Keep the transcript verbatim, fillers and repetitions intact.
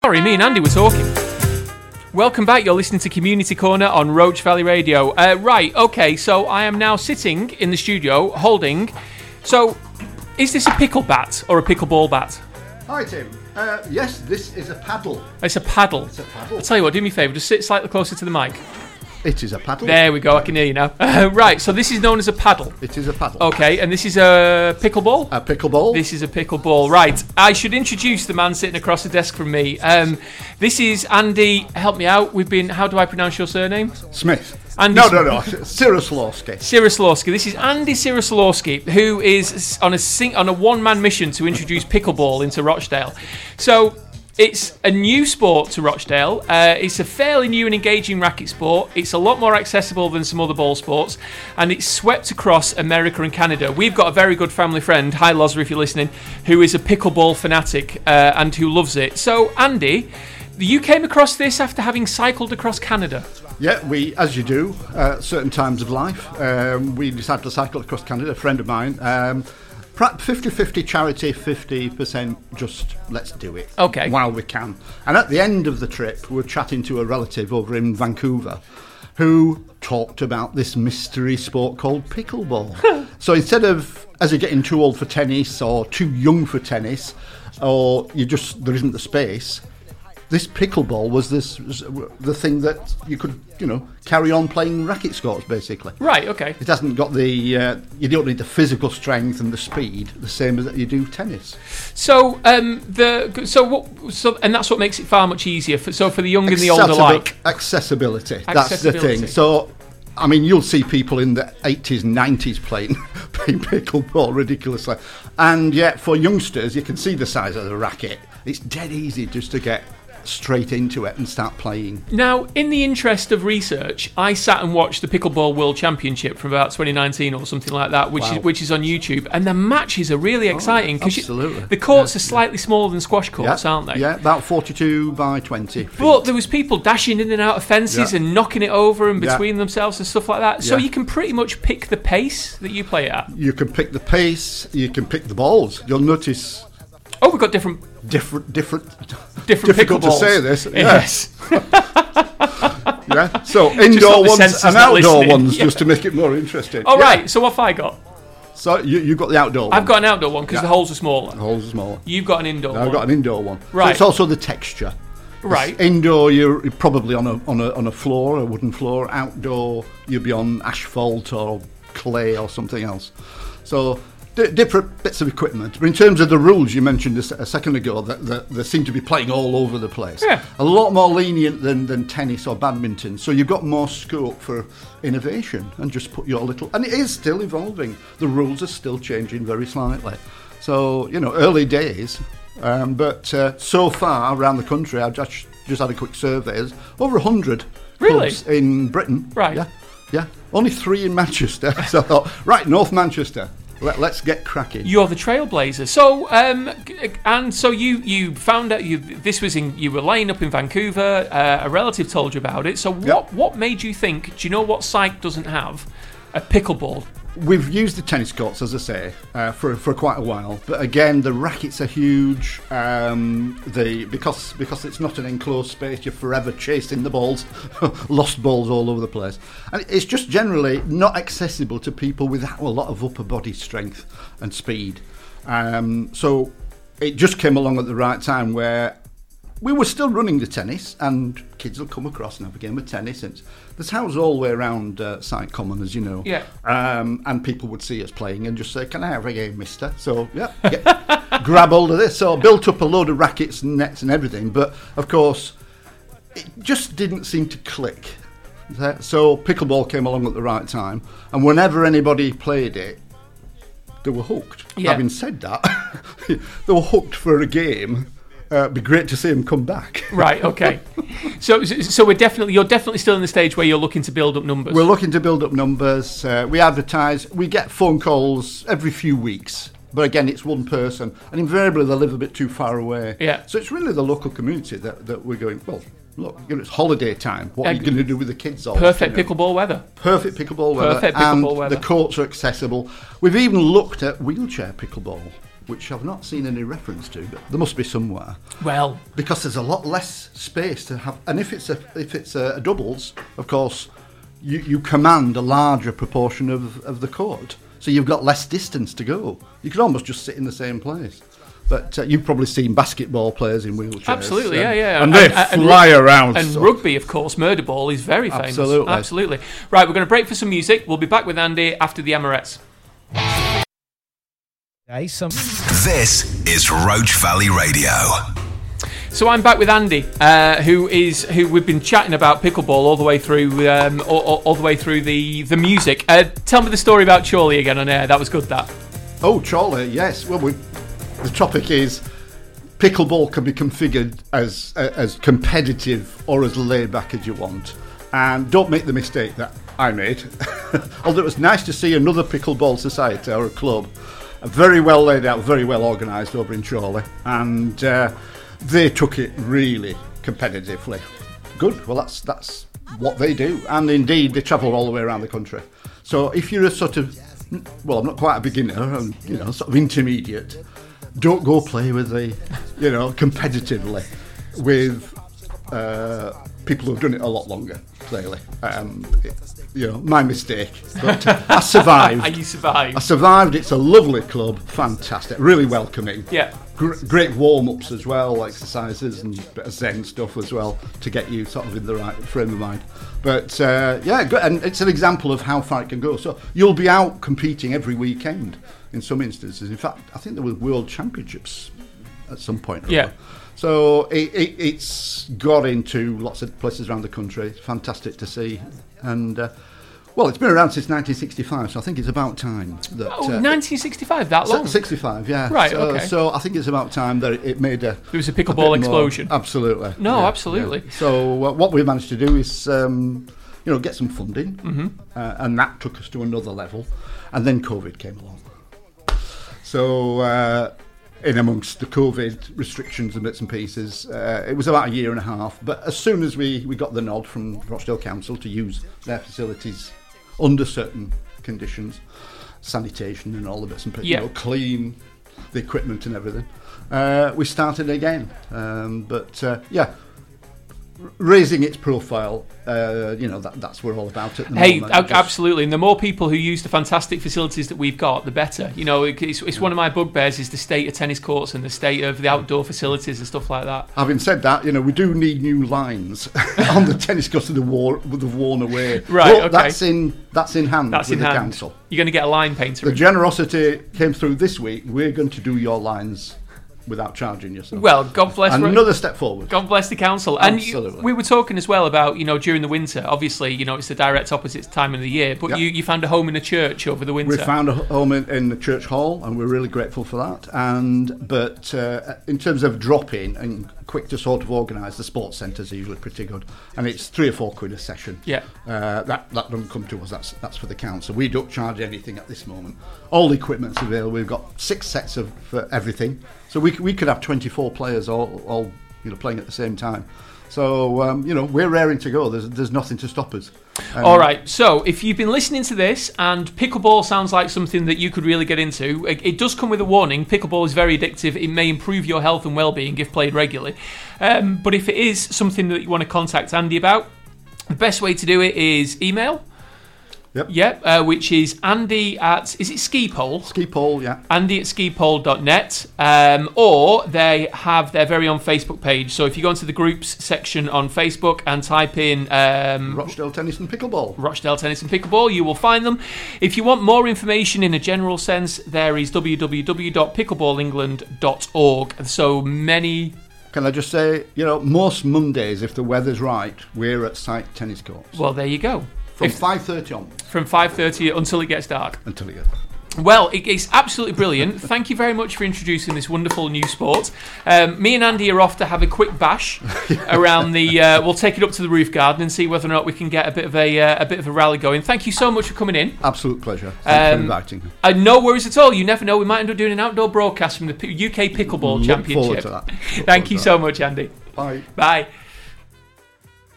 Sorry, me and Andy were talking. Welcome back. You're listening to Community Corner on Roach Valley Radio. Uh, right, okay, so I am now sitting in the studio holding... So, is this a pickle bat or a pickleball bat? Hi, Tim. Uh, yes, this is a paddle. It's a paddle. It's a paddle. I'll tell you what, do me a favour, just sit slightly closer to the mic. It is a paddle. There we go, I can hear you now. Uh, right, so this is known as a paddle. It is a paddle. Okay, and this is a pickleball? A pickleball. This is a pickleball. Right, I should introduce the man sitting across the desk from me. Um, this is Andy, help me out. We've been, how do I pronounce your surname? Smith. Andy no, no, no, Siroslawski. Siroslawski. This is Andy Siroslawski, who is on a sing- on a one-man mission to introduce pickleball into Rochdale. So... It's a new sport to Rochdale. Uh, it's a fairly new and engaging racket sport. It's a lot more accessible than some other ball sports, and it's swept across America and Canada. We've got a very good family friend, hi Lozza if you're listening, who is a pickleball fanatic uh, and who loves it. So, Andy, you came across this after having cycled across Canada. Yeah, we, as you do, uh, certain times of life, um, we decided to cycle across Canada, a friend of mine. Um, fifty-fifty charity, fifty percent just let's do it okay. while we can. And at the end of the trip, we were chatting to a relative over in Vancouver who talked about this mystery sport called pickleball. So instead of, as you're getting too old for tennis or too young for tennis, or you just there isn't the space, this pickleball was this the thing that you could, you know, carry on playing racket sports, basically. Right, okay. It hasn't got the, uh, you don't need the physical strength and the speed, the same as that you do tennis. So, um, the so what, so and that's what makes it far much easier. For, so for the young and the older alike. Accessibility, Accessibility, that's the thing. So, I mean, you'll see people in the eighties and nineties playing, playing pickleball ridiculously. And yet, for youngsters, you can see the size of the racket. It's dead easy just to get straight into it and start playing. Now, in the interest of research, I sat and watched the Pickleball World Championship from about twenty nineteen or something like that, which wow. is which is on YouTube, and the matches are really exciting because absolutely. the courts yeah. are slightly smaller than squash courts, yeah. aren't they? Yeah, about forty-two by twenty. But there was people dashing in and out of fences yeah. and knocking it over and between yeah. themselves and stuff like that. So yeah. you can pretty much pick the pace that you play at. You can pick the pace. You can pick the balls. You'll notice. Oh, we've got different, different, different, different difficult pickleballs. to say this. Yes. yeah. So indoor ones and outdoor ones, yeah. just to make it more interesting. All yeah. right. So what have I got? So you you got the outdoor one. I've got an outdoor one because yeah. the holes are smaller. The holes are smaller. You've got an indoor no, one. I've got an indoor one. Right. So it's also the texture. Right. It's indoor, you're probably on a on a on a floor, a wooden floor. Outdoor, you'll be on asphalt or clay or something else. So. D- different bits of equipment. But in terms of the rules you mentioned a, se- a second ago, that, that they seem to be playing all over the place. Yeah. A lot more lenient than, than tennis or badminton. So you've got more scope for innovation and just put your little... And it is still evolving. The rules are still changing very slightly. So, you know, early days. Um, but uh, so far around the country, I've just, just had a quick survey. There's over one hundred really? clubs in Britain. Right. Yeah. Yeah. Only three in Manchester. So I thought, right, North Manchester. Let, let's get cracking. You're the trailblazer. So, um, and so you, you found out you this was in you were laying up in Vancouver. Uh, a relative told you about it. So, what Yep. what made you think? Do you know what site doesn't have a pickleball? We've used the tennis courts, as I say, uh, for for quite a while. But again, the rackets are huge. Um, the because because it's not an enclosed space, you're forever chasing the balls, lost balls all over the place, and it's just generally not accessible to people without a lot of upper body strength and speed. Um, so it just came along at the right time where we were still running the tennis, and kids will come across and have a game of tennis. And there's houses all the way around uh, Site Common, as you know. Yeah. Um, and people would see us playing and just say, "Can I have a game, mister?" So, yeah, get, grab hold of this. So I built up a load of rackets and nets and everything. But, of course, it just didn't seem to click. So pickleball came along at the right time. And whenever anybody played it, they were hooked. Yeah. Having said that, they were hooked for a game. Uh, it'd be great to see him come back. Right. Okay. so, so we're definitely you're definitely still in the stage where you're looking to build up numbers. We're looking to build up numbers. Uh, we advertise. We get phone calls every few weeks. But again, it's one person, and invariably they live a bit too far away. Yeah. So it's really the local community that, that we're going, well, look, you know, it's holiday time. What Uh, are you going to do with the kids all Perfect you know? pickleball weather. Perfect pickleball weather. Perfect and pickleball weather. the courts are accessible. We've even looked at wheelchair pickleball. which I've not seen any reference to, but there must be somewhere. Well, because there's a lot less space to have, and if it's a if it's a, a doubles, of course, you, you command a larger proportion of, of the court, so you've got less distance to go. You could almost just sit in the same place. But uh, you've probably seen basketball players in wheelchairs. Absolutely, um, yeah, yeah. And they and, fly and, around. And so. rugby, of course, murder ball is very famous. Absolutely. Absolutely. Right, we're going to break for some music. We'll be back with Andy after the Emirates. This is Roach Valley Radio. So I'm back with Andy, uh, who is who we've been chatting about pickleball all the way through, um, all, all, all the way through the the music. Uh, tell me the story about Chorley again on air. That was good. That. Oh, Chorley, yes. Well, we, the topic is pickleball can be configured as uh, as competitive or as laid back as you want, and don't make the mistake that I made. Although it was nice to see another pickleball society or a club, very well laid out, very well organised over in Chorley, and. Uh, They took it really competitively. Good. Well, that's that's what they do, and indeed they travel all the way around the country. So if you're a sort of, well, I'm not quite a beginner, I'm, you know, sort of intermediate. Don't go play with the, you know, competitively with uh, people who've done it a lot longer. Clearly, um, it, you know, my mistake. But I survived. You survived. I survived. It's a lovely club, fantastic, really welcoming. Yeah. Great warm-ups as well, exercises and a bit of Zen stuff as well to get you sort of in the right frame of mind. But uh, yeah, good. And it's an example of how far it can go. So you'll be out competing every weekend in some instances. In fact, I think there were World Championships at some point. Yeah. Over. So it, it, it's got into lots of places around the country. It's fantastic to see. And uh, well, it's been around since nineteen sixty-five, so I think it's about time that. Oh, uh, nineteen sixty-five, that long? sixty-five, yeah. Right, so, okay. So I think it's about time that it made a. There was a pickleball a explosion. More, absolutely. No, yeah, absolutely. Yeah. So uh, what we managed to do is, um, you know, get some funding, mm-hmm. uh, and that took us to another level, and then COVID came along. So. Uh, in amongst the COVID restrictions and bits and pieces, uh, it was about a year and a half. But as soon as we, we got the nod from Rochdale Council to use their facilities under certain conditions, sanitation and all the bits and pieces, yeah. you know, clean the equipment and everything, uh, we started again. Um, but uh, yeah, raising its profile, uh, you know, that, that's what we're all about at the hey, moment. Hey, Just absolutely. And the more people who use the fantastic facilities that we've got, the better. You know, it's, it's one of my bugbears is the state of tennis courts and the state of the outdoor facilities and stuff like that. Having said that, you know, we do need new lines on the tennis courts that have worn away. Right, but okay. That's in, that's in hand That's with in the hand. council. You're going to get a line painter. The in. generosity came through this week. We're going to do your lines without charging yourself. Well, God bless. Another step forward. God bless the council. And Absolutely. you, we were talking as well about, you know, during the winter. Obviously, you know, it's the direct opposite time of the year. But Yep. you, you found a home in a church over the winter. We found a home in, in the church hall, and we're really grateful for that. And but uh, in terms of drop-in and quick to sort of organise, the sports centres are usually pretty good, and it's three or four quid a session. Yeah. Uh, that that doesn't come to us. That's that's for the council. We don't charge anything at this moment. All the equipment's available. We've got six sets of uh, everything, so we we could have twenty-four players all all you know playing at the same time. So, um, you know, we're raring to go. There's there's nothing to stop us. Um, All right, so if you've been listening to this and pickleball sounds like something that you could really get into, it, it does come with a warning. Pickleball is very addictive. It may improve your health and well-being if played regularly. Um, but if it is something that you want to contact Andy about, the best way to do it is email. Yep. Yep, uh, which is Andy at, is it Ski Pole? Ski Pole, yeah. Andy at ski pole dot net, um, or they have their very own Facebook page. So if you go into the groups section on Facebook and type in um, Rochdale Tennis and Pickleball. Rochdale Tennis and Pickleball, you will find them. If you want more information in a general sense, there is w w w dot pickleball england dot org. So many... Can I just say, you know, most Mondays, if the weather's right, we're at site tennis courts. Well, there you go. From If- five thirty on. From five thirty until it gets dark. Until it gets Well, it, it's absolutely brilliant. Thank you very much for introducing this wonderful new sport. Um, me and Andy are off to have a quick bash around the. Uh, we'll take it up to the roof garden and see whether or not we can get a bit of a uh, a bit of a rally going. Thank you so much for coming in. Absolute pleasure. Thanks Um, for inviting me. Uh, no worries at all. You never know. We might end up doing an outdoor broadcast from the P- U K Pickleball Look Championship. forward to that. Look Thank forward you to so much, Andy. Bye. Bye.